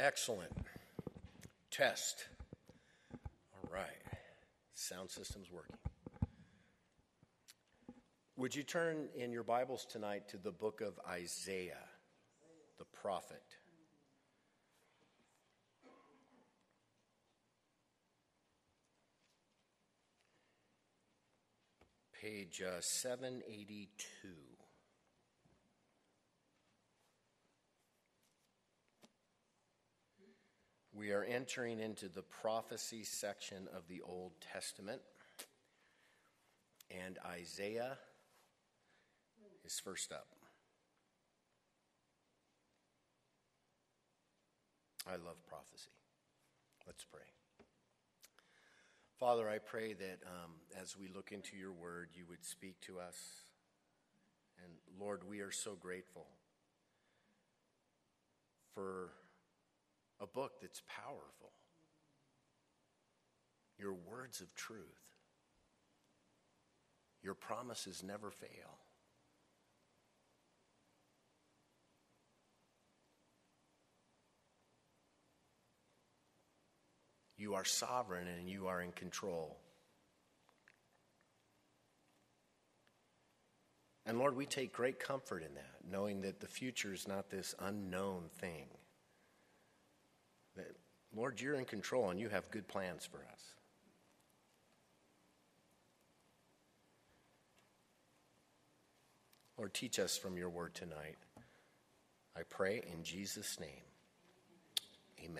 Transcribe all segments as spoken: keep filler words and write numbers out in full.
Excellent. Test. All right. Sound system's working. Would you turn in your Bibles tonight to the book of Isaiah, the prophet? Page uh, seven eighty-two. We are entering into the prophecy section of the Old Testament, and Isaiah is first up. I love prophecy. Let's pray. Father, I pray that um, as we look into your word, you would speak to us. And Lord, we are so grateful for a book that's powerful. Your words of truth. Your promises never fail. You are sovereign and you are in control. And Lord, we take great comfort in that, knowing that the future is not this unknown thing. That, Lord, you're in control and you have good plans for us. Lord, teach us from your word tonight. I pray in Jesus' name. Amen.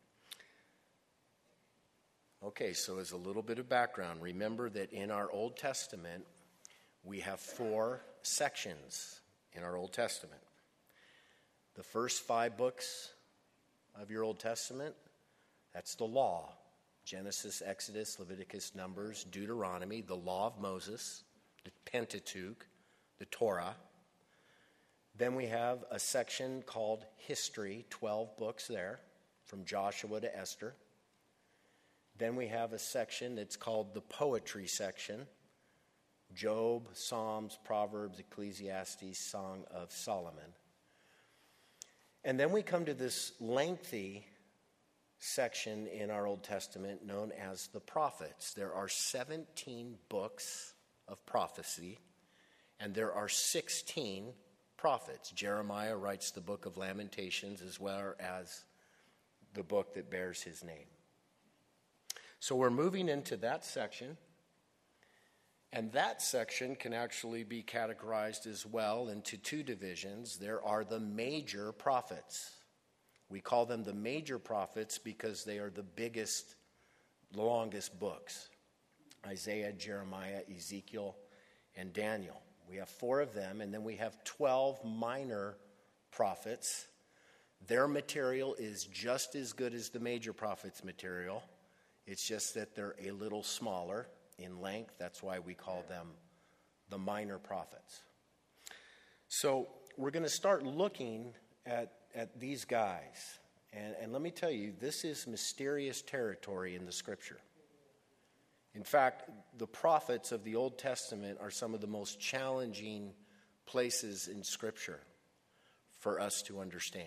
Okay, so as a little bit of background, remember that in our Old Testament, we have four sections in our Old Testament. The first five books of your Old Testament, that's the law. Genesis, Exodus, Leviticus, Numbers, Deuteronomy, the law of Moses, the Pentateuch, the Torah. Then we have a section called history, twelve books there, from Joshua to Esther. Then we have a section that's called the poetry section, Job, Psalms, Proverbs, Ecclesiastes, Song of Solomon. And then we come to this lengthy section in our Old Testament known as the prophets. There are seventeen books of prophecy, and there are sixteen prophets. Jeremiah writes the book of Lamentations as well as the book that bears his name. So we're moving into that section, and that section can actually be categorized as well into two divisions. There are the major prophets. We call them the major prophets because they are the biggest, longest books. Isaiah, Jeremiah, Ezekiel, and Daniel. We have four of them, and then we have twelve minor prophets. Their material is just as good as the major prophets' material. It's just that they're a little smaller in length. That's why we call them the minor prophets. So we're going to start looking at, at these guys. And, and let me tell you, this is mysterious territory in the Scripture. In fact, the prophets of the Old Testament are some of the most challenging places in Scripture for us to understand.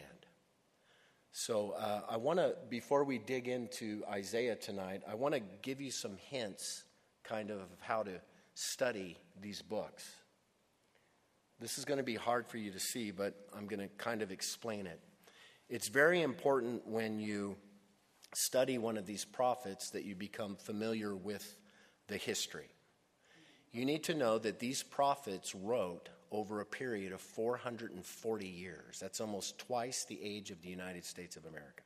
So uh, I want to, before we dig into Isaiah tonight, I want to give you some hints kind of how to study these books. This is going to be hard for you to see, but I'm going to kind of explain it. It's very important when you study one of these prophets that you become familiar with the history. You need to know that these prophets wrote over a period of four hundred forty years. That's almost twice the age of the United States of America.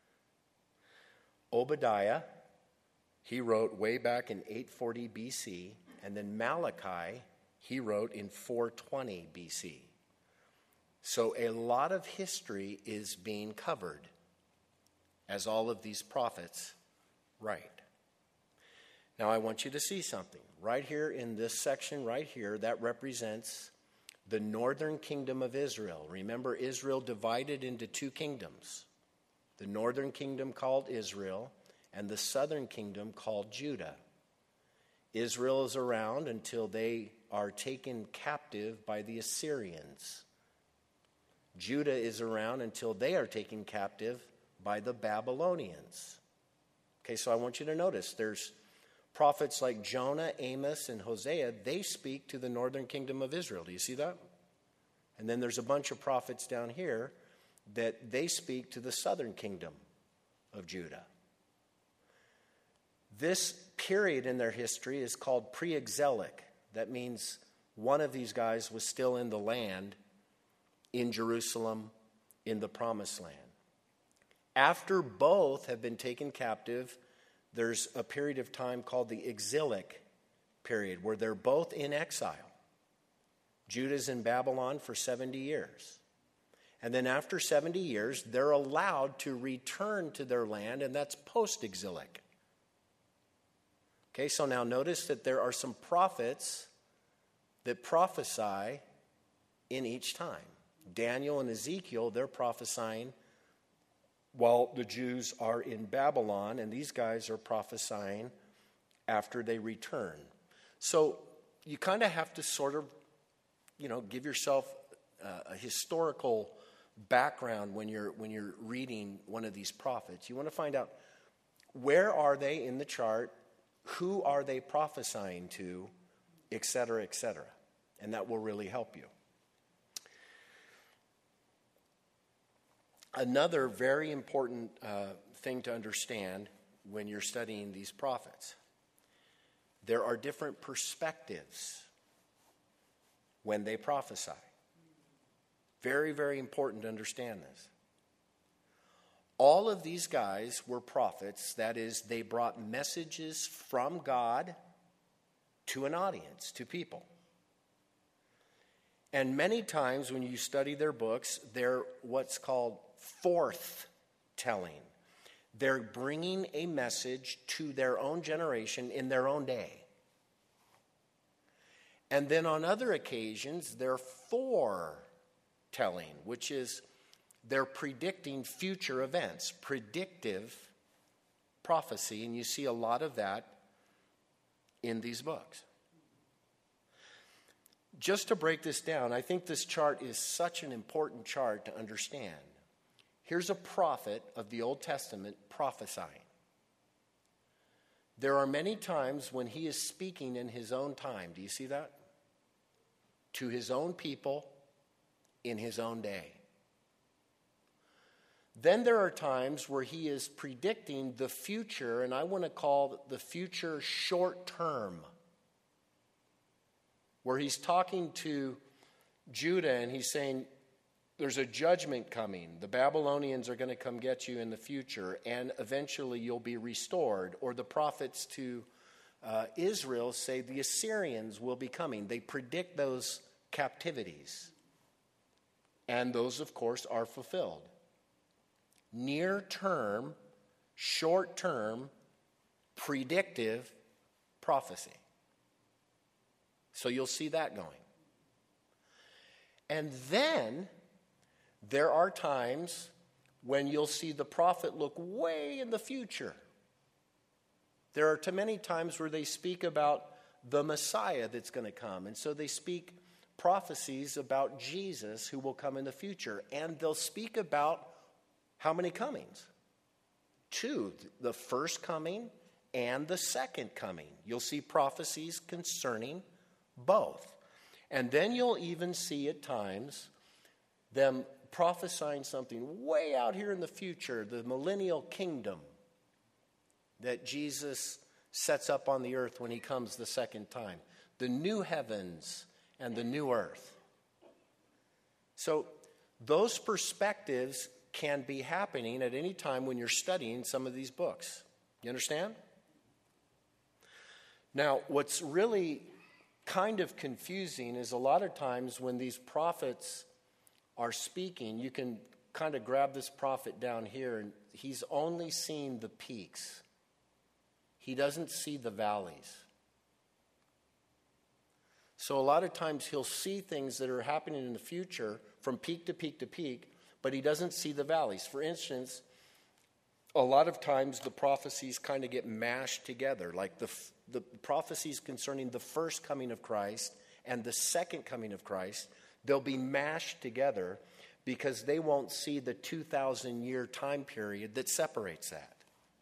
Obadiah, he wrote way back in eight forty B C, and then Malachi, he wrote in four twenty B C. So a lot of history is being covered as all of these prophets write. Now I want you to see something. Right here in this section right here, that represents the northern kingdom of Israel. Remember, Israel divided into two kingdoms. The northern kingdom called Israel, and the southern kingdom called Judah. Israel is around until they are taken captive by the Assyrians. Judah is around until they are taken captive by the Babylonians. Okay, so I want you to notice there's prophets like Jonah, Amos, and Hosea. They speak to the northern kingdom of Israel. Do you see that? And then there's a bunch of prophets down here that they speak to the southern kingdom of Judah. This period in their history is called pre-exilic. That means one of these guys was still in the land, in Jerusalem, in the promised land. After both have been taken captive, there's a period of time called the exilic period, where they're both in exile. Judah's in Babylon for seventy years. And then after seventy years, they're allowed to return to their land, and that's post-exilic. Okay, so now notice that there are some prophets that prophesy in each time. Daniel and Ezekiel, they're prophesying while the Jews are in Babylon, and these guys are prophesying after they return. So you kind of have to sort of, you know, give yourself uh, a historical background when you're when you're reading one of these prophets. You want to find out, where are they in the chart, who are they prophesying to, et cetera, et cetera. And that will really help you. Another very important uh, thing to understand when you're studying these prophets, there are different perspectives when they prophesy. Very, very important to understand this. All of these guys were prophets. That is, they brought messages from God to an audience, to people. And many times when you study their books, they're what's called forth-telling. They're bringing a message to their own generation in their own day. And then on other occasions, they're foretelling, which is they're predicting future events, predictive prophecy, and you see a lot of that in these books. Just to break this down, I think this chart is such an important chart to understand. Here's a prophet of the Old Testament prophesying. There are many times when he is speaking in his own time. Do you see that? To his own people in his own day. Then there are times where he is predicting the future, and I want to call the future short term, where he's talking to Judah and he's saying, there's a judgment coming. The Babylonians are going to come get you in the future, and eventually you'll be restored. Or the prophets to uh, Israel say the Assyrians will be coming. They predict those captivities. And those, of course, are fulfilled. Near term, short term, predictive prophecy. So you'll see that going. And then there are times when you'll see the prophet look way in the future. There are too many times where they speak about the Messiah that's going to come. And so they speak prophecies about Jesus who will come in the future. And they'll speak about how many comings? Two. The first coming and the second coming. You'll see prophecies concerning both. And then you'll even see at times them prophesying something way out here in the future, the millennial kingdom that Jesus sets up on the earth when he comes the second time. The new heavens and the new earth. So those perspectives can be happening at any time when you're studying some of these books. You understand? Now, what's really kind of confusing is a lot of times when these prophets are speaking, you can kind of grab this prophet down here, and he's only seeing the peaks. He doesn't see the valleys. So a lot of times he'll see things that are happening in the future from peak to peak to peak, but he doesn't see the valleys. For instance, a lot of times the prophecies kind of get mashed together, like the, the prophecies concerning the first coming of Christ and the second coming of Christ. They'll be mashed together because they won't see the two thousand year time period that separates that.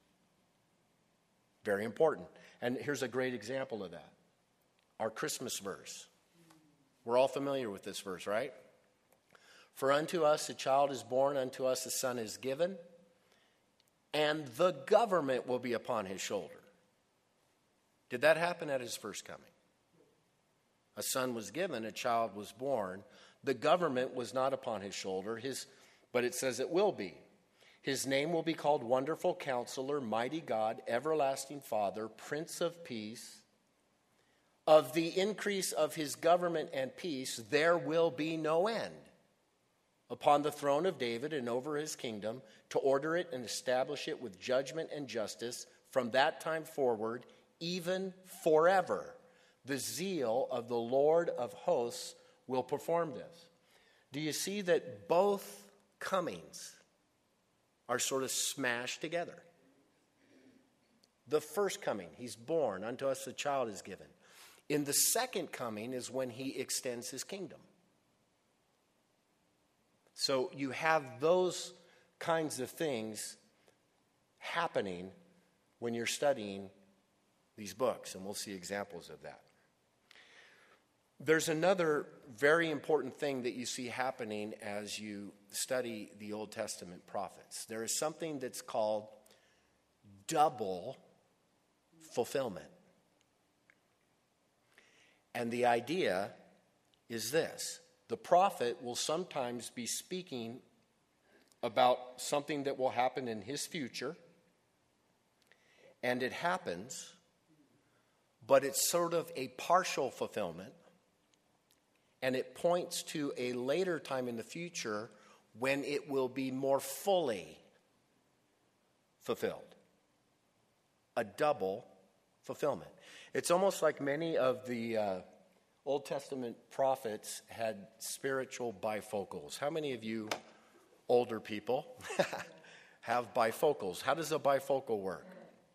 Very important. And here's a great example of that. Our Christmas verse. We're all familiar with this verse, right? For unto us a child is born, unto us a son is given, and the government will be upon his shoulder. Did that happen at his first coming? A son was given, a child was born. The government was not upon his shoulder, his, but it says it will be. His name will be called Wonderful Counselor, Mighty God, Everlasting Father, Prince of Peace. Of the increase of his government and peace, there will be no end. Upon the throne of David and over his kingdom, to order it and establish it with judgment and justice from that time forward, even forever. The zeal of the Lord of hosts will perform this. Do you see that both comings are sort of smashed together? The first coming, he's born, unto us a child is given. In the second coming is when he extends his kingdom. So you have those kinds of things happening when you're studying these books, and we'll see examples of that. There's another very important thing that you see happening as you study the Old Testament prophets. There is something that's called double fulfillment. And the idea is this. The prophet will sometimes be speaking about something that will happen in his future, and it happens, but it's sort of a partial fulfillment, and it points to a later time in the future when it will be more fully fulfilled. A double fulfillment. It's almost like many of the uh, Old Testament prophets had spiritual bifocals. How many of you older people have bifocals? How does a bifocal work?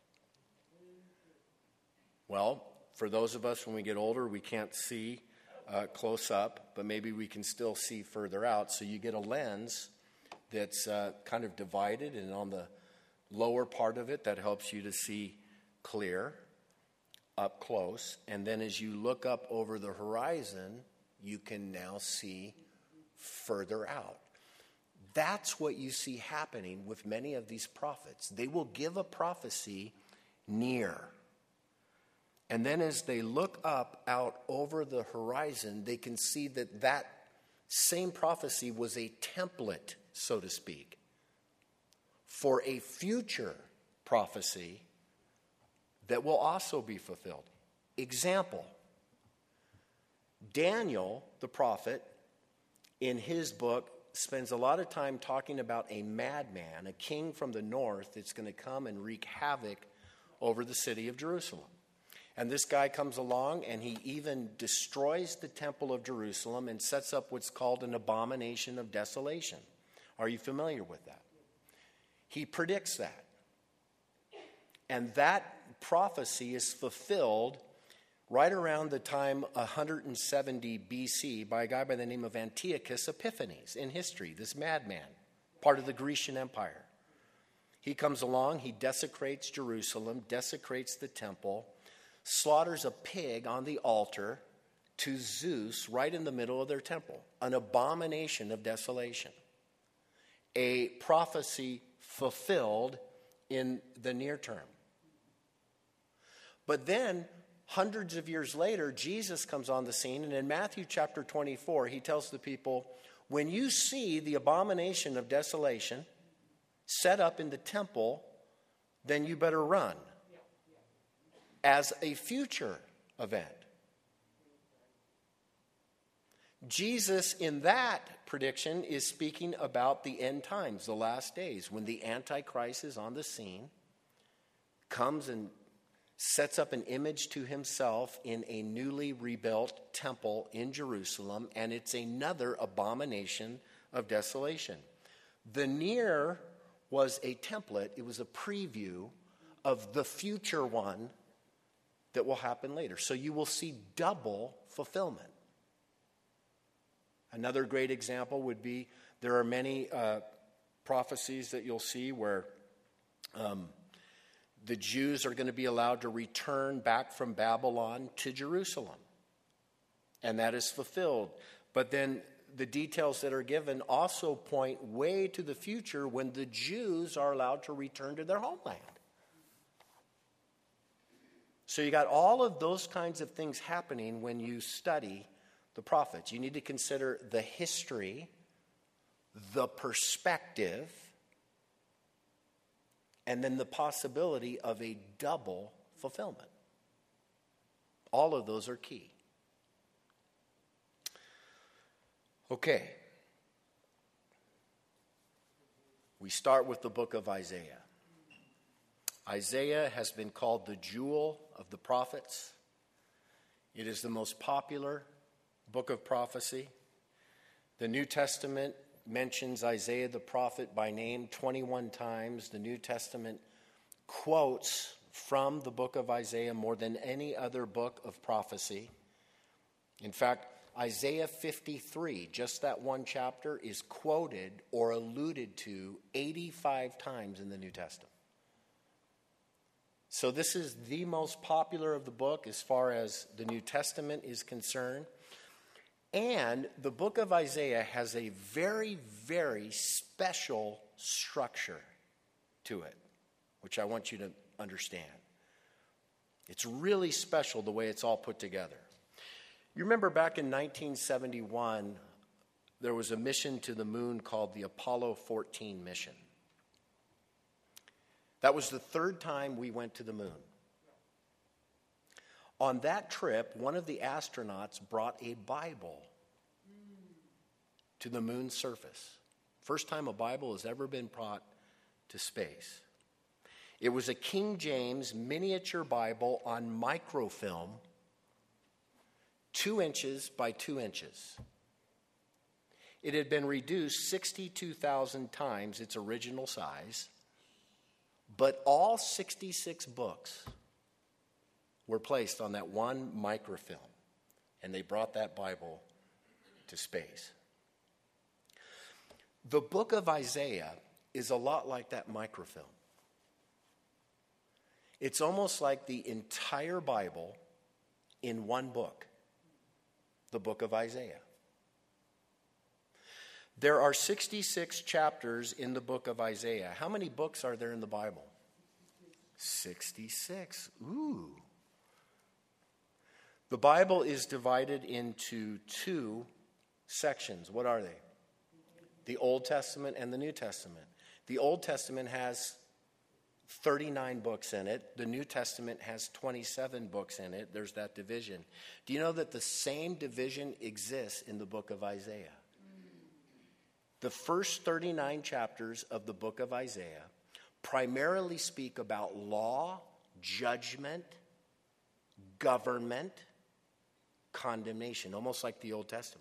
Well, for those of us when we get older, we can't see uh, close up, but maybe we can still see further out. So you get a lens that's uh, kind of divided, and on the lower part of it, that helps you to see clear, up close. And then as you look up over the horizon, you can now see further out. That's what you see happening with many of these prophets. They will give a prophecy near. And then as they look up out over the horizon, they can see that that same prophecy was a template, so to speak, for a future prophecy that will also be fulfilled. Example, Daniel, the prophet, in his book, spends a lot of time talking about a madman, a king from the north that's going to come and wreak havoc over the city of Jerusalem. And this guy comes along and he even destroys the temple of Jerusalem and sets up what's called an abomination of desolation. Are you familiar with that? He predicts that. And that prophecy is fulfilled right around the time one hundred seventy B C by a guy by the name of Antiochus Epiphanes in history, this madman, part of the Grecian Empire. He comes along, he desecrates Jerusalem, desecrates the temple, slaughters a pig on the altar to Zeus right in the middle of their temple, an abomination of desolation. A prophecy fulfilled in the near term. But then, hundreds of years later, Jesus comes on the scene, and in Matthew chapter twenty-four, he tells the people, when you see the abomination of desolation set up in the temple, then you better run, as a future event. Jesus, in that prediction, is speaking about the end times, the last days, when the Antichrist is on the scene, comes and sets up an image to himself in a newly rebuilt temple in Jerusalem, and it's another abomination of desolation. The near was a template, it was a preview of the future one that will happen later. So you will see double fulfillment. Another great example would be there are many uh, prophecies that you'll see where um, the Jews are going to be allowed to return back from Babylon to Jerusalem. And that is fulfilled. But then the details that are given also point way to the future when the Jews are allowed to return to their homeland. So you got all of those kinds of things happening when you study the prophets. You need to consider the history, the perspective, and then the possibility of a double fulfillment. All of those are key. Okay. We start with the book of Isaiah. Isaiah has been called the jewel of the prophets. It is the most popular book of prophecy. The New Testament mentions Isaiah the prophet by name twenty-one times. The New Testament quotes from the book of Isaiah more than any other book of prophecy. In fact, Isaiah fifty-three, just that one chapter, is quoted or alluded to eighty-five times in the New Testament. So this is the most popular of the book as far as the New Testament is concerned. And the book of Isaiah has a very, very special structure to it, which I want you to understand. It's really special the way it's all put together. You remember back in nineteen seventy-one, there was a mission to the moon called the Apollo fourteen mission. That was the third time we went to the moon. On that trip, one of the astronauts brought a Bible to the moon's surface. First time a Bible has ever been brought to space. It was a King James miniature Bible on microfilm, two inches by two inches. It had been reduced sixty-two thousand times its original size, but all sixty-six books were placed on that one microfilm, and they brought that Bible to space. The book of Isaiah is a lot like that microfilm. It's almost like the entire Bible in one book, the book of Isaiah. There are sixty-six chapters in the book of Isaiah. How many books are there in the Bible? sixty-six. Ooh. The Bible is divided into two sections. What are they? The Old Testament and the New Testament. The Old Testament has thirty-nine books in it. The New Testament has twenty-seven books in it. There's that division. Do you know that the same division exists in the book of Isaiah? The first thirty-nine chapters of the book of Isaiah primarily speak about law, judgment, government, condemnation, almost like the Old Testament.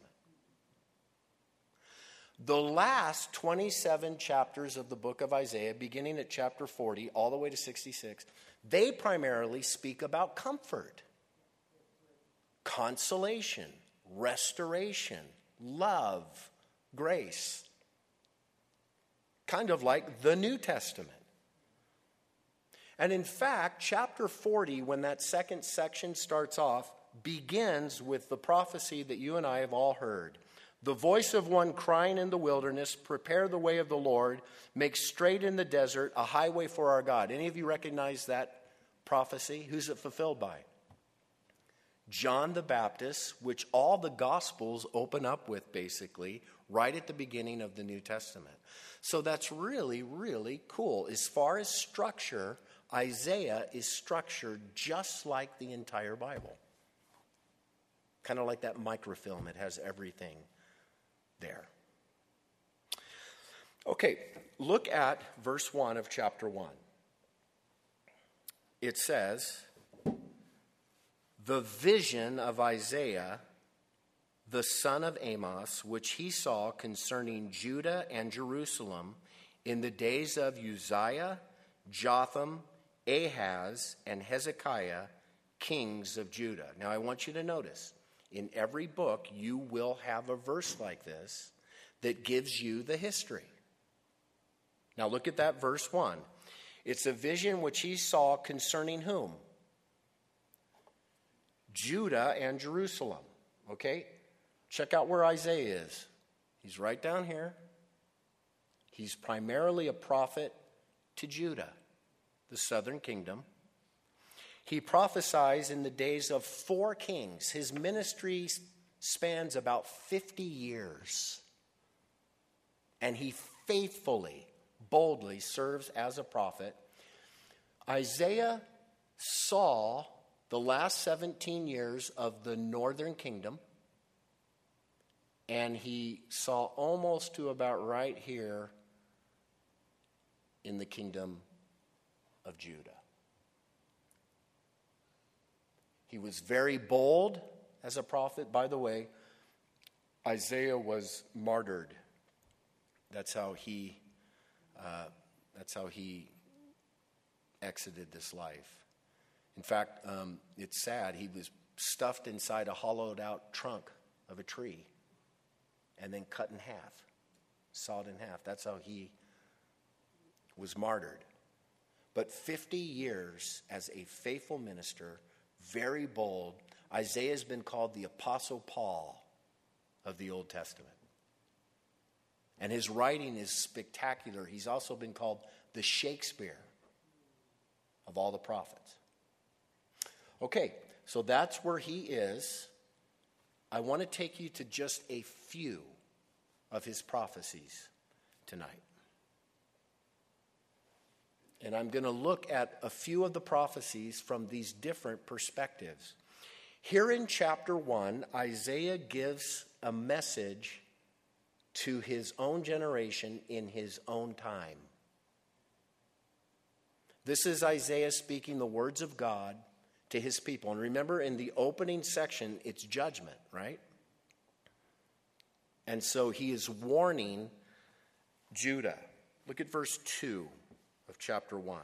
The last twenty-seven chapters of the book of Isaiah, beginning at chapter forty all the way to sixty-six, they primarily speak about comfort, consolation, restoration, love, grace. Kind of like the New Testament. And in fact, chapter forty, when that second section starts off, begins with the prophecy that you and I have all heard. The voice of one crying in the wilderness, prepare the way of the Lord, make straight in the desert a highway for our God. Any of you recognize that prophecy? Who's it fulfilled by? John the Baptist, which all the Gospels open up with, basically, right at the beginning of the New Testament. So that's really, really cool. As far as structure, Isaiah is structured just like the entire Bible. Kind of like that microfilm. It has everything there. Okay, look at verse one of chapter one. It says, the vision of Isaiah, the son of Amos, which he saw concerning Judah and Jerusalem in the days of Uzziah, Jotham, Ahaz, and Hezekiah, kings of Judah. Now I want you to notice, In every book, you will have a verse like this that gives you the history. Now look at that verse one. It's a vision which he saw concerning whom? Judah and Jerusalem. Okay? Check out where Isaiah is. He's right down here. He's primarily a prophet to Judah, the southern kingdom. He prophesies in the days of four kings. His ministry spans about fifty years. And he faithfully, boldly serves as a prophet. Isaiah saw the last seventeen years of the northern kingdom. And he saw almost to about right here in the kingdom of Judah. He was very bold as a prophet. By the way, Isaiah was martyred. That's how he, uh, that's how he exited this life. In fact, um, it's sad. He was stuffed inside a hollowed out trunk of a tree and then cut in half, sawed in half. That's how he was martyred. But fifty years as a faithful minister, very bold. Isaiah has been called the Apostle Paul of the Old Testament. And his writing is spectacular. He's also been called the Shakespeare of all the prophets. Okay, so that's where he is. I want to take you to just a few of his prophecies tonight. And I'm going to look at a few of the prophecies from these different perspectives. Here in chapter one, Isaiah gives a message to his own generation in his own time. This is Isaiah speaking the words of God to his people. And remember, in the opening section, it's judgment, right? And so he is warning Judah. Look at verse two of chapter one.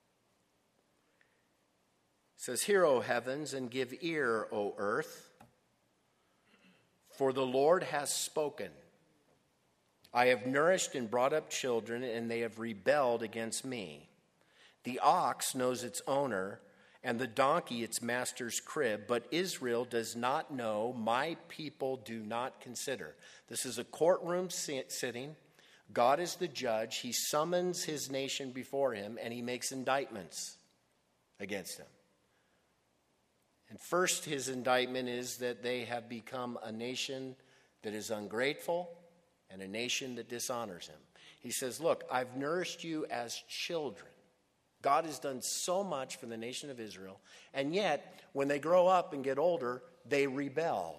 It says, "Hear, O heavens, and give ear, O earth, for the Lord has spoken. I have nourished and brought up children, and they have rebelled against me. The ox knows its owner, and the donkey its master's crib, but Israel does not know, my people do not consider." This is a courtroom sitting. God is the judge. He summons his nation before him, and he makes indictments against them. And first, his indictment is that they have become a nation that is ungrateful and a nation that dishonors him. He says, look, I've nourished you as children. God has done so much for the nation of Israel, and yet, when they grow up and get older, they rebel.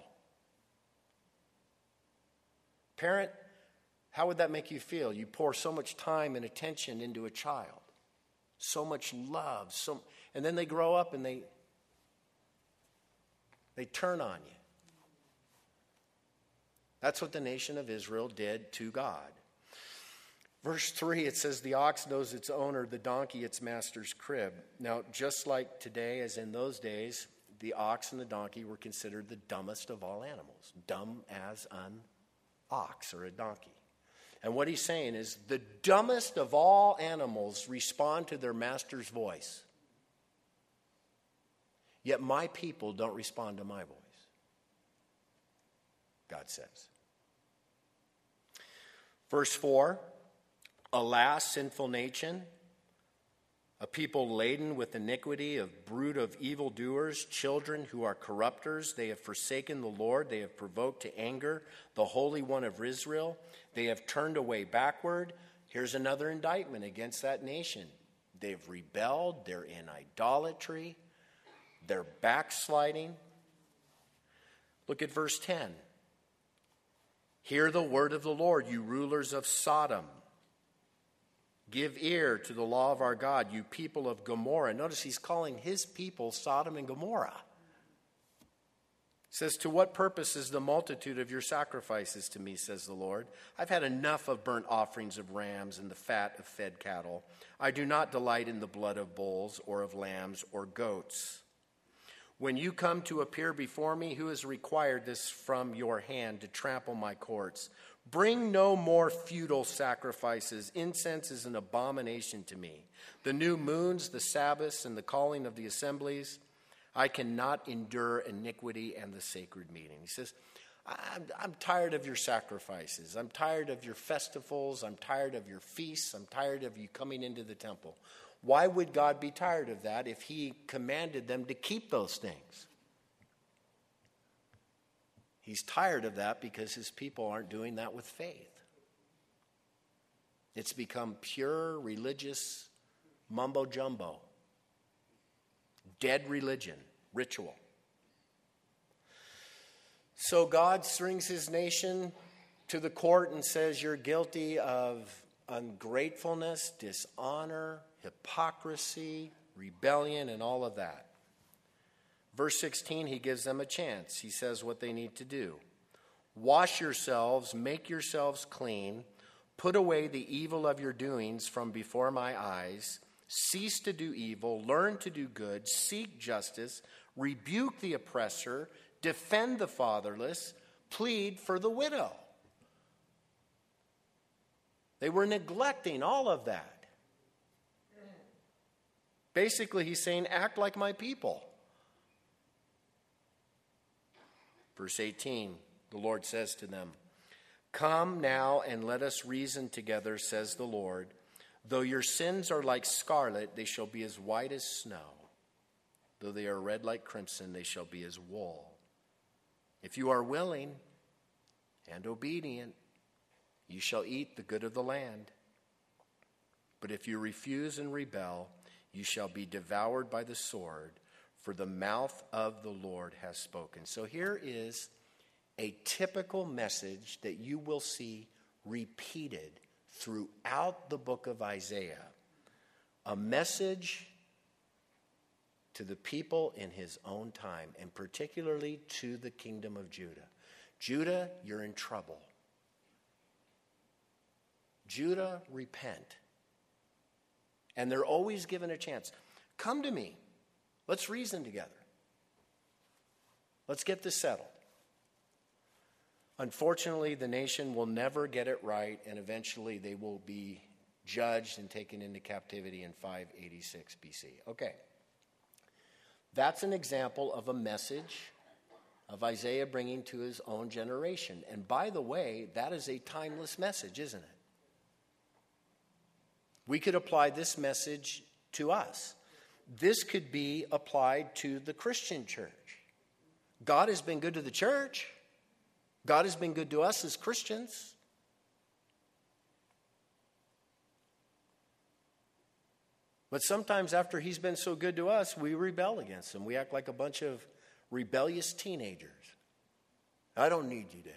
Parent, how would that make you feel? You pour so much time and attention into a child, so much love, so, and then they grow up and they, they turn on you. That's what the nation of Israel did to God. Verse three, it says, the ox knows its owner, the donkey its master's crib. Now, just like today, as in those days, the ox and the donkey were considered the dumbest of all animals. Dumb as an ox or a donkey. And what he's saying is, the dumbest of all animals respond to their master's voice. Yet my people don't respond to my voice, God says. Verse four, alas, sinful nation, a people laden with iniquity, a brood of evildoers, children who are corrupters. They have forsaken the Lord. They have provoked to anger the Holy One of Israel. They have turned away backward. Here's another indictment against that nation. They've rebelled. They're in idolatry. They're backsliding. Look at verse ten. Hear the word of the Lord, you rulers of Sodom. Give ear to the law of our God, you people of Gomorrah. Notice he's calling his people Sodom and Gomorrah. He says, to what purpose is the multitude of your sacrifices to me, says the Lord? I've had enough of burnt offerings of rams and the fat of fed cattle. I do not delight in the blood of bulls or of lambs or goats. When you come to appear before me, who has required this from your hand to trample my courts? Bring no more futile sacrifices. Incense is an abomination to me. The new moons, the Sabbaths, and the calling of the assemblies, I cannot endure iniquity and the sacred meeting. He says, I'm, I'm tired of your sacrifices. I'm tired of your festivals. I'm tired of your feasts. I'm tired of you coming into the temple. Why would God be tired of that if he commanded them to keep those things? He's tired of that because his people aren't doing that with faith. It's become pure religious mumbo jumbo, dead religion, ritual. So God brings his nation to the court and says, you're guilty of ungratefulness, dishonor, hypocrisy, rebellion, and all of that. Verse sixteen, he gives them a chance. He says what they need to do. Wash yourselves, make yourselves clean, put away the evil of your doings from before my eyes, cease to do evil, learn to do good, seek justice, rebuke the oppressor, defend the fatherless, plead for the widow. They were neglecting all of that. Basically, he's saying, act like my people. Verse eighteen, the Lord says to them, come now and let us reason together, says the Lord. Though your sins are like scarlet, they shall be as white as snow. Though they are red like crimson, they shall be as wool. If you are willing and obedient, you shall eat the good of the land. But if you refuse and rebel, you shall be devoured by the sword, for the mouth of the Lord has spoken. So here is a typical message that you will see repeated throughout the book of Isaiah. A message to the people in his own time, and particularly to the kingdom of Judah. Judah, you're in trouble. Judah, repent. And they're always given a chance. Come to me. Let's reason together. Let's get this settled. Unfortunately, the nation will never get it right, and eventually they will be judged and taken into captivity in five eighty-six B C. Okay. That's an example of a message of Isaiah bringing to his own generation. And by the way, that is a timeless message, isn't it? We could apply this message to us. This could be applied to the Christian church. God has been good to the church. God has been good to us as Christians. But sometimes after he's been so good to us, we rebel against him. We act like a bunch of rebellious teenagers. I don't need you, Dad.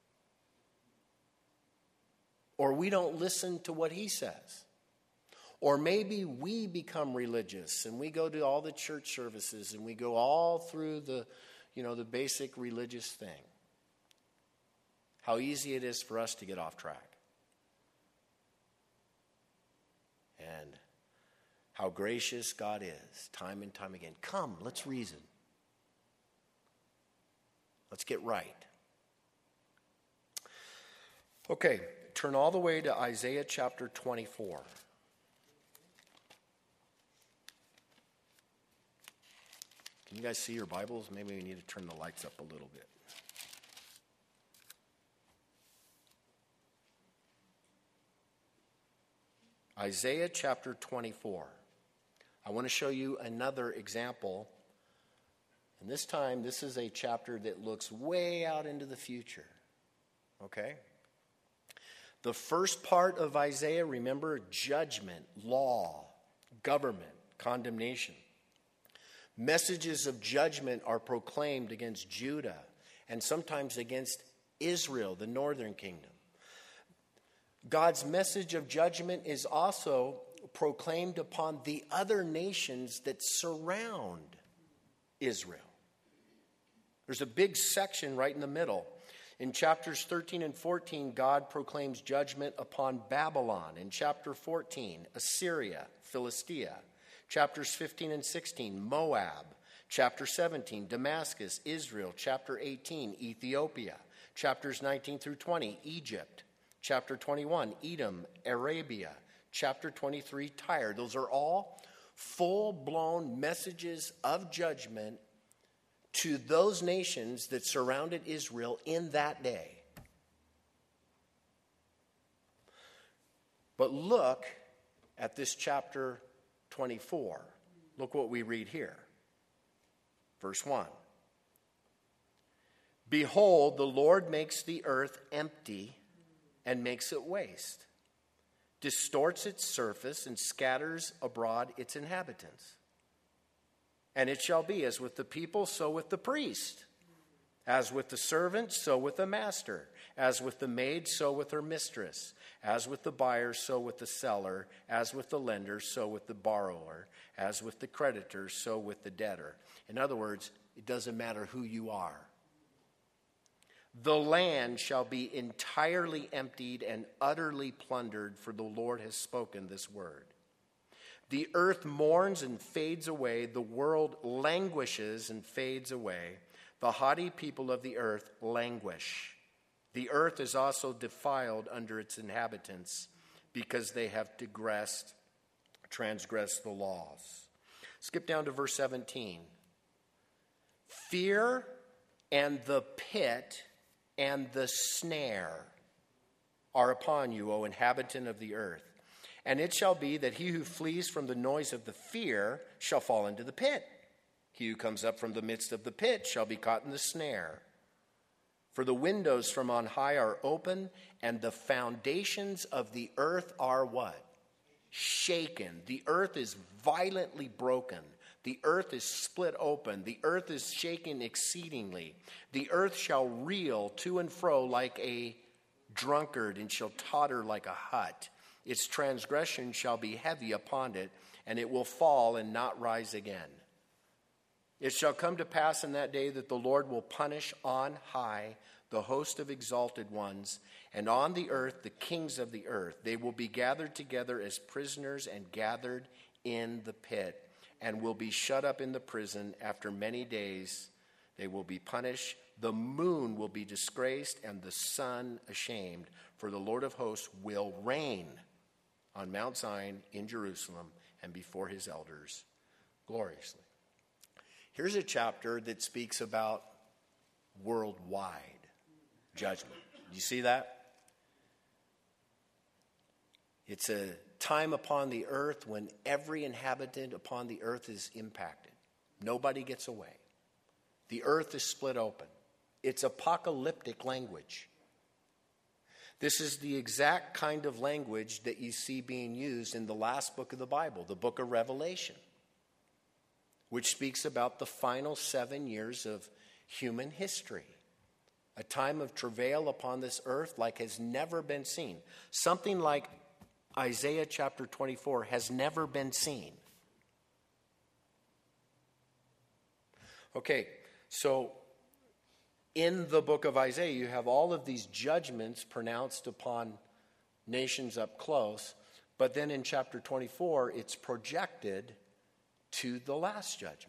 Or we don't listen to what he says. Or maybe we become religious and we go to all the church services and we go all through the, you know, the basic religious thing. How easy it is for us to get off track. And how gracious God is, time and time again. Come, let's reason. Let's get right. Okay, turn all the way to Isaiah chapter twenty-four. Can you guys see your Bibles? Maybe we need to turn the lights up a little bit. Isaiah chapter twenty-four. I want to show you another example. And this time, this is a chapter that looks way out into the future. Okay? The first part of Isaiah, remember, judgment, law, government, condemnation. Messages of judgment are proclaimed against Judah and sometimes against Israel, the northern kingdom. God's message of judgment is also proclaimed upon the other nations that surround Israel. There's a big section right in the middle. In chapters thirteen and fourteen, God proclaims judgment upon Babylon. In chapter fourteen, Assyria, Philistia. Chapters fifteen and sixteen, Moab. Chapter seventeen, Damascus, Israel. Chapter eighteen, Ethiopia. Chapters nineteen through twenty, Egypt. Chapter twenty-one, Edom, Arabia. Chapter twenty-three, Tyre. Those are all full-blown messages of judgment to those nations that surrounded Israel in that day. But look at this chapter twenty-four. Look what we read here. Verse one. Behold, the Lord makes the earth empty and makes it waste, distorts its surface and scatters abroad its inhabitants. And it shall be as with the people, so with the priest. As with the servant, so with the master. As with the maid, so with her mistress. As with the buyer, so with the seller. As with the lender, so with the borrower. As with the creditor, so with the debtor. In other words, it doesn't matter who you are. The land shall be entirely emptied and utterly plundered, for the Lord has spoken this word. The earth mourns and fades away. The world languishes and fades away. The haughty people of the earth languish. The earth is also defiled under its inhabitants, because they have digressed, transgressed the laws. Skip down to verse seventeen. Fear and the pit and the snare are upon you, O inhabitant of the earth. And it shall be that he who flees from the noise of the fear shall fall into the pit. He who comes up from the midst of the pit shall be caught in the snare. For the windows from on high are open, and the foundations of the earth are what? Shaken. The earth is violently broken. The earth is split open. The earth is shaken exceedingly. The earth shall reel to and fro like a drunkard, and shall totter like a hut. Its transgression shall be heavy upon it, and it will fall and not rise again. It shall come to pass in that day that the Lord will punish on high the host of exalted ones, and on the earth the kings of the earth. They will be gathered together as prisoners and gathered in the pit, and will be shut up in the prison. After many days they will be punished. The moon will be disgraced, and the sun ashamed. For the Lord of hosts will reign on Mount Zion in Jerusalem, and before his elders gloriously. Here's a chapter that speaks about worldwide judgment. You see that? It's a time upon the earth when every inhabitant upon the earth is impacted. Nobody gets away. The earth is split open. It's apocalyptic language. This is the exact kind of language that you see being used in the last book of the Bible, the book of Revelation, which speaks about the final seven years of human history. A time of travail upon this earth like has never been seen. Something like Isaiah chapter twenty-four has never been seen. Okay, so in the book of Isaiah, you have all of these judgments pronounced upon nations up close, but then in chapter twenty-four, it's projected to the last judgment.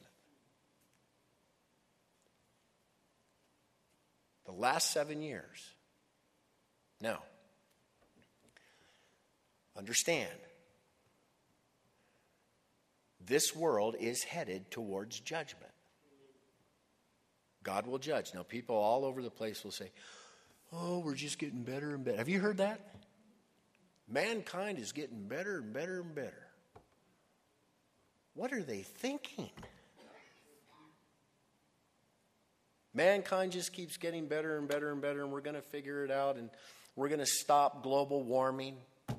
The last seven years. Now, understand, this world is headed towards judgment. God will judge. Now, people all over the place will say, oh, we're just getting better and better. Have you heard that? Mankind is getting better and better and better. What are they thinking? Mankind just keeps getting better and better and better, and we're going to figure it out, and we're going to stop global warming.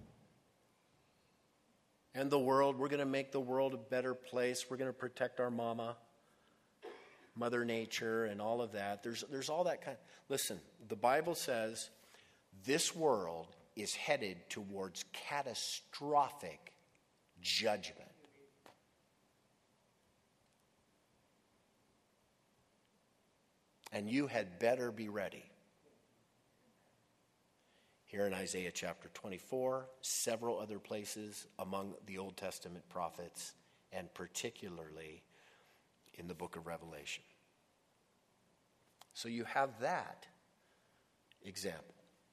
And the world, we're going to make the world a better place. We're going to protect our mama, Mother Nature, and all of that. There's, there's all that kind. Listen, the Bible says this world is headed towards catastrophic judgment. And you had better be ready. Here in Isaiah chapter twenty-four, several other places among the Old Testament prophets, and particularly in the book of Revelation. So you have that example.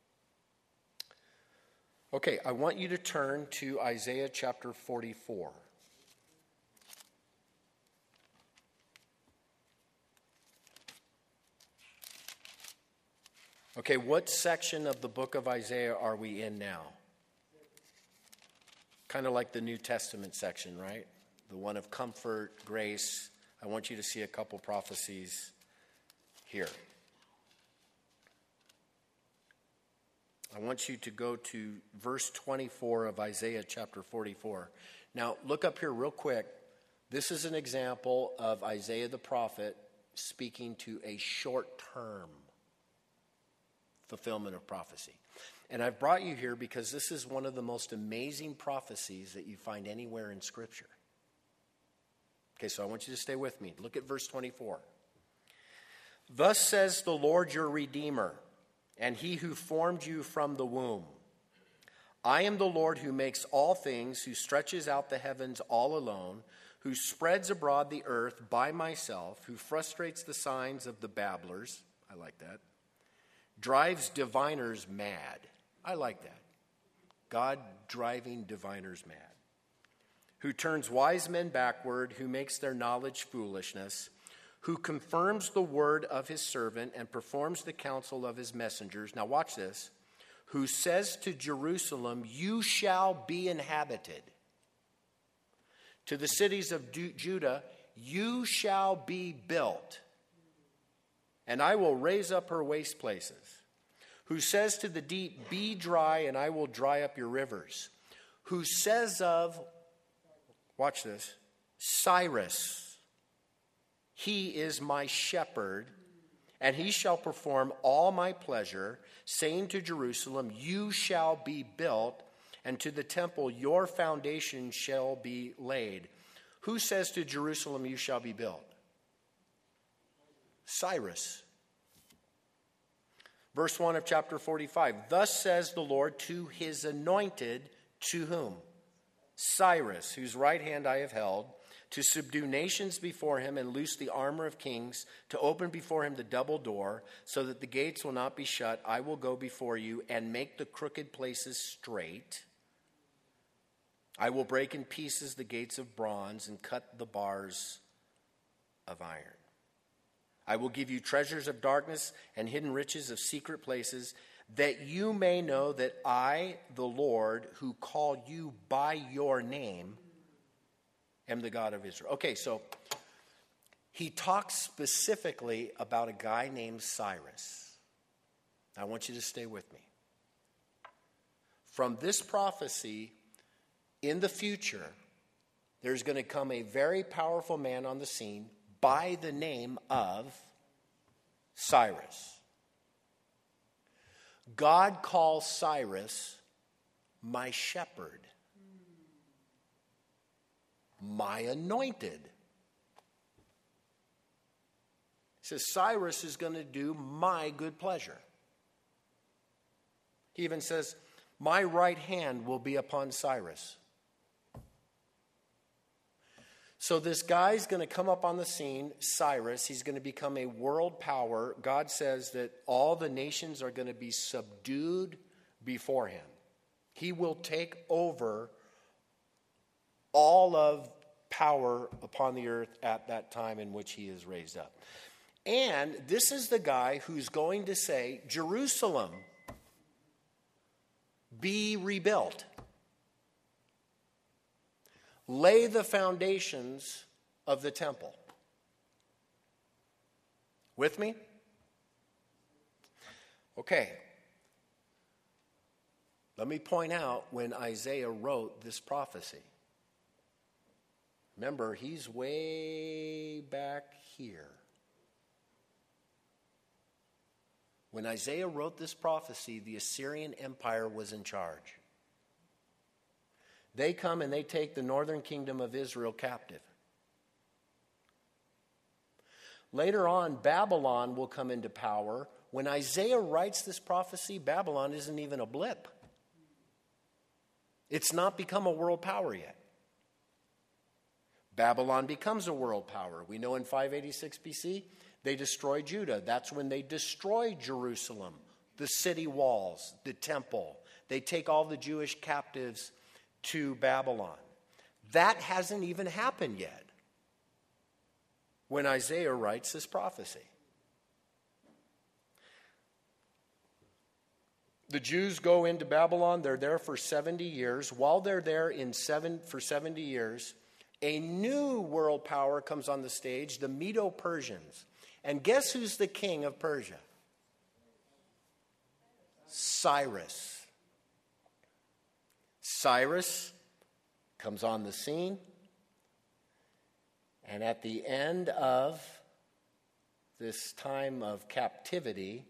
Okay, I want you to turn to Isaiah chapter forty-four. Okay, what section of the book of Isaiah are we in now? Kind of like the New Testament section, right? The one of comfort, grace. I want you to see a couple prophecies here. I want you to go to verse twenty-four of Isaiah chapter forty-four. Now, look up here real quick. This is an example of Isaiah the prophet speaking to a short-term fulfillment of prophecy. And I've brought you here because this is one of the most amazing prophecies that you find anywhere in Scripture. Okay, so I want you to stay with me. Look at verse twenty-four. Thus says the Lord your Redeemer, and he who formed you from the womb. I am the Lord who makes all things, who stretches out the heavens all alone, who spreads abroad the earth by myself, who frustrates the signs of the babblers. I like that. Drives diviners mad. I like that. God driving diviners mad. Who turns wise men backward, who makes their knowledge foolishness, who confirms the word of his servant and performs the counsel of his messengers. Now watch this. Who says to Jerusalem, you shall be inhabited. To the cities of Judah, you shall be built. And I will raise up her waste places. Who says to the deep, be dry, and I will dry up your rivers. Who says of, watch this, Cyrus, he is my shepherd, and he shall perform all my pleasure, saying to Jerusalem, you shall be built, and to the temple your foundation shall be laid. Who says to Jerusalem, you shall be built? Cyrus. Verse one of chapter forty-five. Thus says the Lord to his anointed, to whom? Cyrus, whose right hand I have held, to subdue nations before him and loose the armor of kings, to open before him the double door, so that the gates will not be shut. I will go before you and make the crooked places straight. I will break in pieces the gates of bronze and cut the bars of iron. I will give you treasures of darkness and hidden riches of secret places, that you may know that I, the Lord, who call you by your name, am the God of Israel. Okay, so he talks specifically about a guy named Cyrus. I want you to stay with me. From this prophecy, in the future, there's going to come a very powerful man on the scene by the name of Cyrus. God calls Cyrus my shepherd, my anointed. He says Cyrus is going to do my good pleasure. He even says, my right hand will be upon Cyrus. So this guy's going to come up on the scene, Cyrus. He's going to become a world power. God says that all the nations are going to be subdued before him. He will take over all of power upon the earth at that time in which he is raised up. And this is the guy who's going to say, Jerusalem, be rebuilt. Lay the foundations of the temple. With me? Okay. Let me point out when Isaiah wrote this prophecy. Remember, he's way back here. When Isaiah wrote this prophecy, the Assyrian Empire was in charge. They come and they take the northern kingdom of Israel captive. Later on, Babylon will come into power. When Isaiah writes this prophecy, Babylon isn't even a blip. It's not become a world power yet. Babylon becomes a world power. We know in five eighty-six B C, they destroy Judah. That's when they destroy Jerusalem, the city walls, the temple. They take all the Jewish captives to Babylon. That hasn't even happened yet when Isaiah writes this prophecy. The Jews go into Babylon. They're there for seventy years. While they're there in seven, for seventy years, a new world power comes on the stage, the Medo-Persians. And guess who's the king of Persia? Cyrus. Cyrus comes on the scene. And at the end of this time of captivity,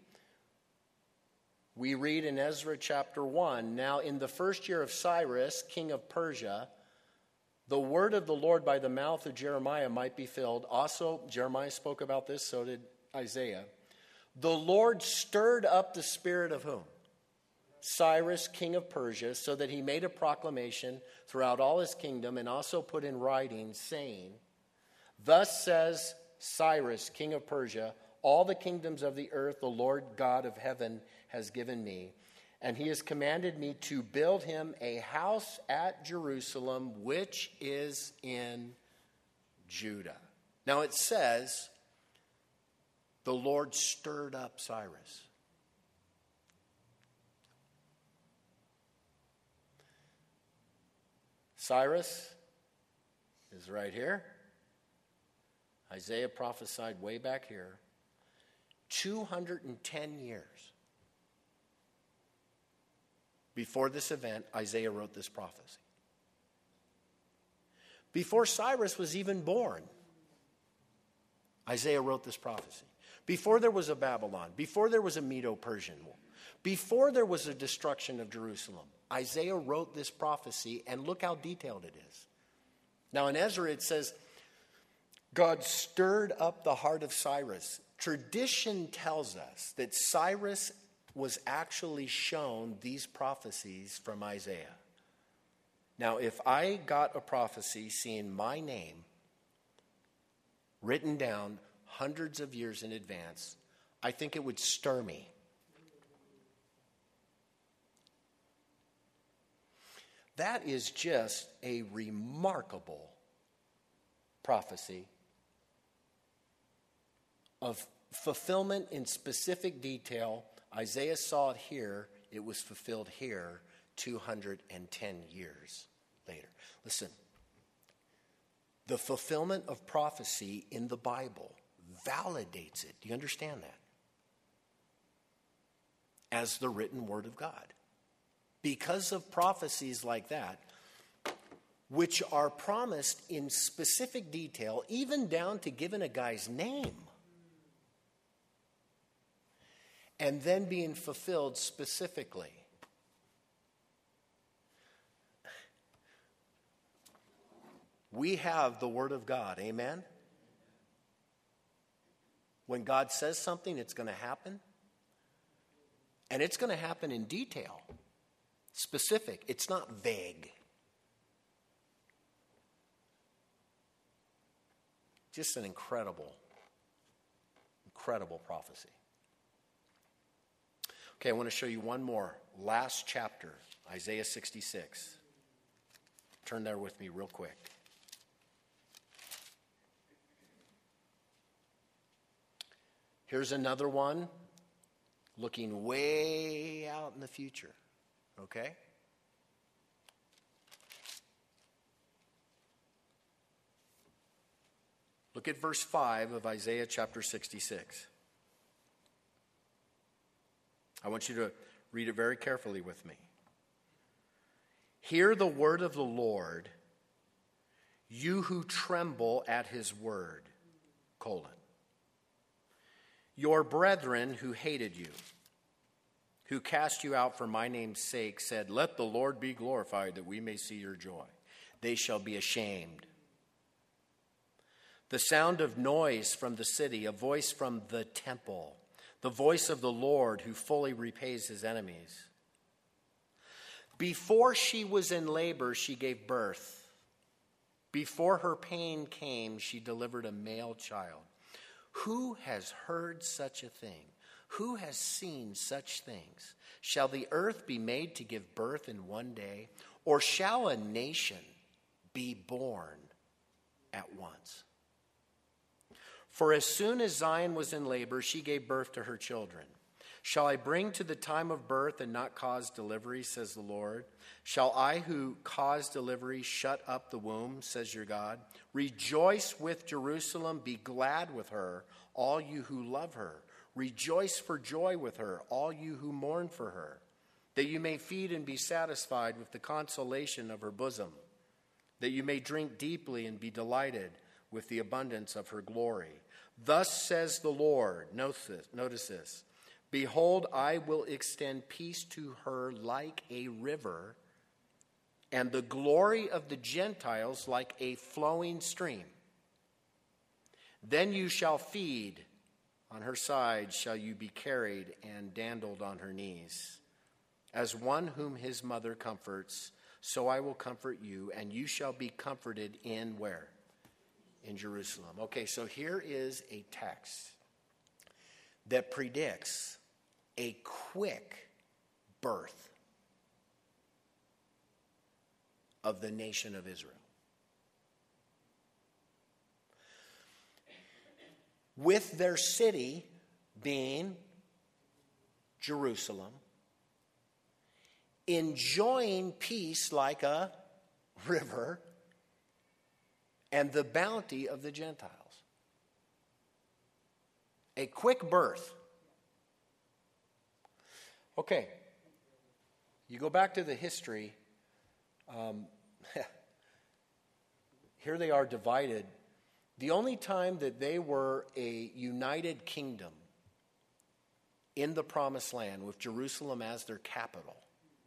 we read in Ezra chapter one, now in the first year of Cyrus, king of Persia, the word of the Lord by the mouth of Jeremiah might be filled. Also, Jeremiah spoke about this, so did Isaiah. The Lord stirred up the spirit of whom? Cyrus, king of Persia, so that he made a proclamation throughout all his kingdom and also put in writing, saying, thus says Cyrus, king of Persia, all the kingdoms of the earth the Lord God of heaven has given me, and he has commanded me to build him a house at Jerusalem, which is in Judah. Now it says, the Lord stirred up Cyrus. Cyrus is right here. Isaiah prophesied way back here. two hundred ten years before this event, Isaiah wrote this prophecy. Before Cyrus was even born, Isaiah wrote this prophecy. Before there was a Babylon, before there was a Medo-Persian war, before there was a destruction of Jerusalem, Isaiah wrote this prophecy, and look how detailed it is. Now in Ezra it says, God stirred up the heart of Cyrus. Tradition tells us that Cyrus was actually shown these prophecies from Isaiah. Now, if I got a prophecy seeing my name written down hundreds of years in advance, I think it would stir me. That is just a remarkable prophecy of fulfillment in specific detail. Isaiah saw it here. It was fulfilled here two hundred ten years later. Listen, the fulfillment of prophecy in the Bible validates it. Do you understand that? As the written word of God. Because of prophecies like that, which are promised in specific detail, even down to giving a guy's name, and then being fulfilled specifically. We have the Word of God, amen? When God says something, it's going to happen. And it's going to happen in detail, specific. It's not vague. Just an incredible, incredible prophecy. Okay, I want to show you one more. Last chapter, Isaiah sixty-six. Turn there with me real quick. Here's another one looking way out in the future. Okay? Look at verse five of Isaiah chapter sixty-six. I want you to read it very carefully with me. Hear the word of the Lord, you who tremble at his word, colon. Your brethren who hated you, who cast you out for my name's sake, said, let the Lord be glorified that we may see your joy. They shall be ashamed. The sound of noise from the city, a voice from the temple, the voice of the Lord who fully repays his enemies. Before she was in labor, she gave birth. Before her pain came, she delivered a male child. Who has heard such a thing? Who has seen such things? Shall the earth be made to give birth in one day? Or shall a nation be born at once? For as soon as Zion was in labor, she gave birth to her children. Shall I bring to the time of birth and not cause delivery, says the Lord? Shall I who cause delivery shut up the womb, says your God? Rejoice with Jerusalem, be glad with her, all you who love her. Rejoice for joy with her, all you who mourn for her, that you may feed and be satisfied with the consolation of her bosom, that you may drink deeply and be delighted with the abundance of her glory. Thus says the Lord, notice this, notice this, behold, I will extend peace to her like a river, and the glory of the Gentiles like a flowing stream. Then you shall feed, on her side shall you be carried and dandled on her knees. As one whom his mother comforts, so I will comfort you, and you shall be comforted in where? In Jerusalem. Okay, so here is a text that predicts a quick birth of the nation of Israel. With their city being Jerusalem, enjoying peace like a river, and the bounty of the Gentiles. A quick birth. Okay, you go back to the history. Um, here they are divided. The only time that they were a united kingdom in the Promised Land with Jerusalem as their capital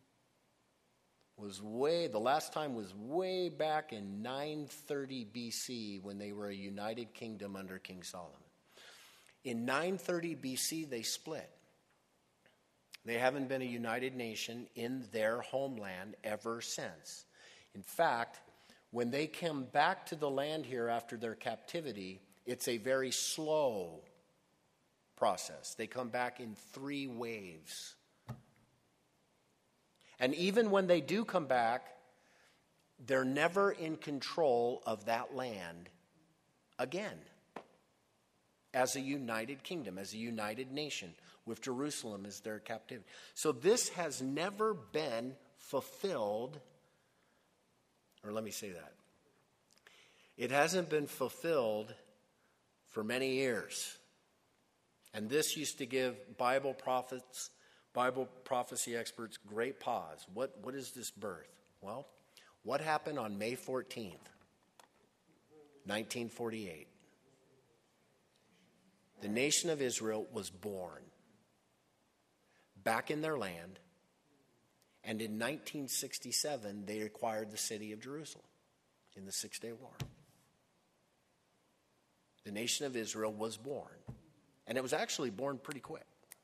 was way, the last time was way back in nine thirty B C when they were a united kingdom under King Solomon. In nine thirty B C they split. They haven't been a united nation in their homeland ever since. In fact, when they come back to the land here after their captivity, it's a very slow process. They come back in three waves. And even when they do come back, they're never in control of that land again as a united kingdom, as a united nation, with Jerusalem as their captivity. So this has never been fulfilled. Or let me say that. It hasn't been fulfilled for many years. And this used to give Bible prophets, Bible prophecy experts great pause. What, what is this birth? Well, what happened on May fourteenth, nineteen forty-eight? The nation of Israel was born back in their land. And in nineteen sixty-seven, they acquired the city of Jerusalem in the Six-Day War. The nation of Israel was born. And it was actually born pretty quick.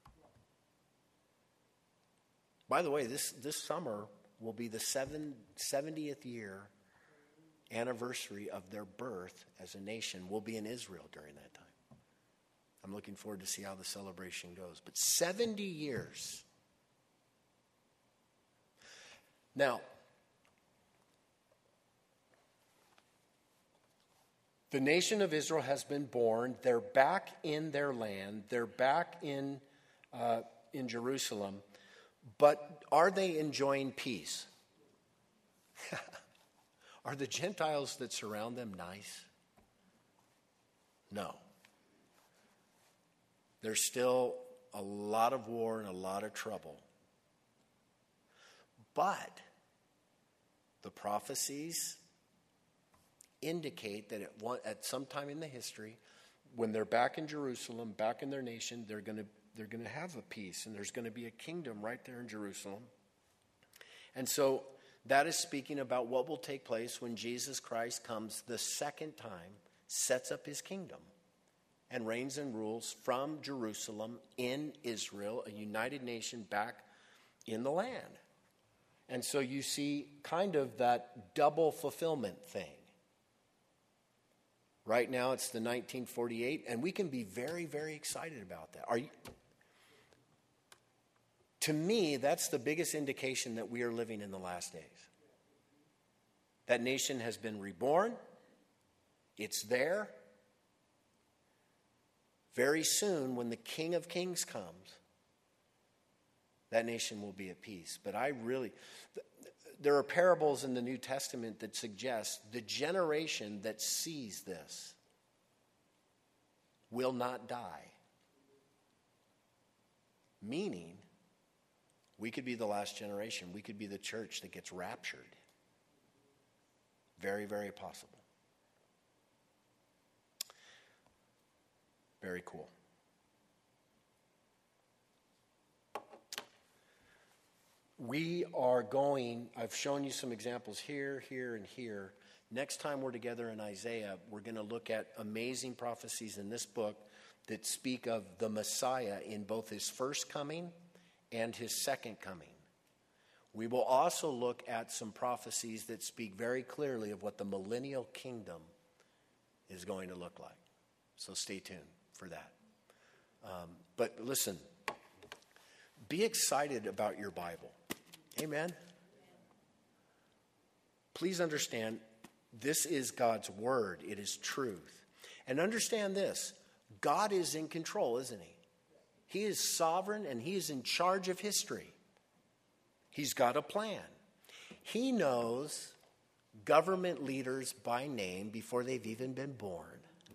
By the way, this, this summer will be the seven, seventieth year anniversary of their birth as a nation. We'll be in Israel during that time. I'm looking forward to see how the celebration goes. But seventy years. Now, the nation of Israel has been born. They're back in their land. They're back in, uh, in Jerusalem. But are they enjoying peace? Are the Gentiles that surround them nice? No. There's still a lot of war and a lot of trouble. But the prophecies indicate that at, one, at some time in the history, when they're back in Jerusalem, back in their nation, they're going to they're going to have a peace, and there's going to be a kingdom right there in Jerusalem. And so that is speaking about what will take place when Jesus Christ comes the second time, sets up his kingdom, and reigns and rules from Jerusalem in Israel, a united nation back in the land. And so you see kind of that double fulfillment thing. Right now it's the nineteen forty-eight, and we can be very, very excited about that. Are you? To me, that's the biggest indication that we are living in the last days. That nation has been reborn. It's there. Very soon, when the King of Kings comes, that nation will be at peace. But I really, there are parables in the New Testament that suggest the generation that sees this will not die. Meaning, we could be the last generation. We could be the church that gets raptured. Very, very possible. Very cool. We are going, I've shown you some examples here, here, and here. Next time we're together in Isaiah, we're going to look at amazing prophecies in this book that speak of the Messiah in both his first coming and his second coming. We will also look at some prophecies that speak very clearly of what the millennial kingdom is going to look like. So stay tuned for that. Um, but listen, be excited about your Bible. Amen? Please understand, this is God's word. It is truth. And understand this, God is in control, isn't he? He is sovereign and he is in charge of history. He's got a plan. He knows government leaders by name before they've even been born.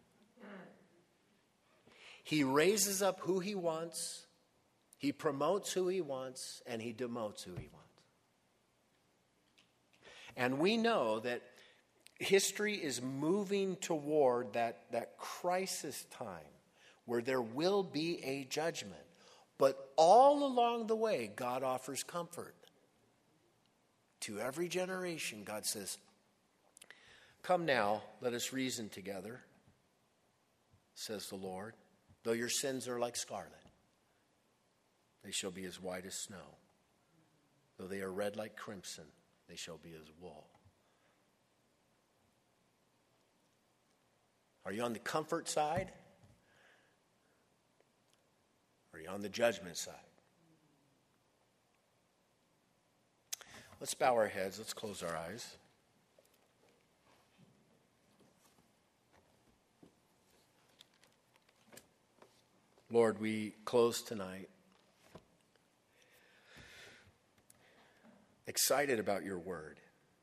He raises up who he wants, he promotes who he wants, and he demotes who he wants. And we know that history is moving toward that, that crisis time where there will be a judgment. But all along the way, God offers comfort. To every generation, God says, "Come now, let us reason together, says the Lord. Though your sins are like scarlet, they shall be as white as snow. Though they are red like crimson, they shall be as wool." Are you on the comfort side? Or are you on the judgment side? Let's bow our heads. Let's close our eyes. Lord, we close tonight excited about your word.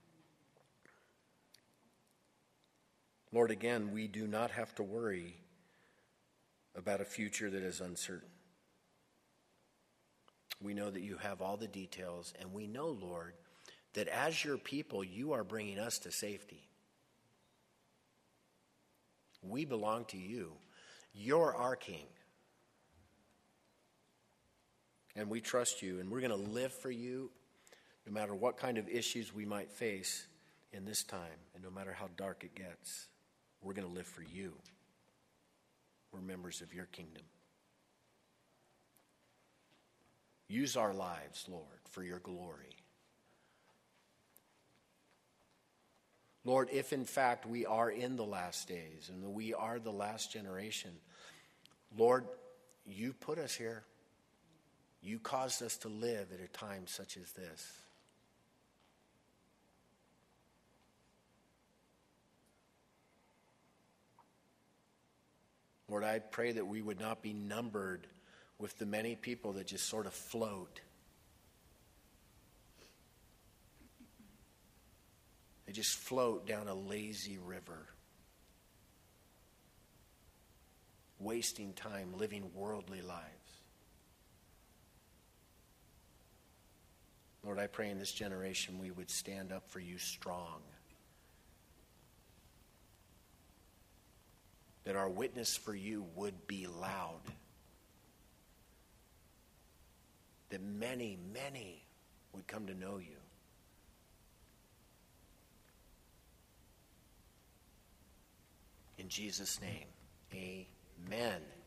Lord, again, we do not have to worry about a future that is uncertain. We know that you have all the details, and we know, Lord, that as your people, you are bringing us to safety. We belong to you. You're our King. And we trust you, and we're going to live for you no matter what kind of issues we might face in this time, and no matter how dark it gets. We're going to live for you. We're members of your kingdom. Use our lives, Lord, for your glory. Lord, if in fact we are in the last days and we are the last generation, Lord, you put us here. You caused us to live at a time such as this. Lord, I pray that we would not be numbered with the many people that just sort of float. They just float down a lazy river, wasting time living worldly lives. Lord, I pray in this generation we would stand up for you strong. That our witness for you would be loud. That many, many would come to know you. In Jesus' name, amen.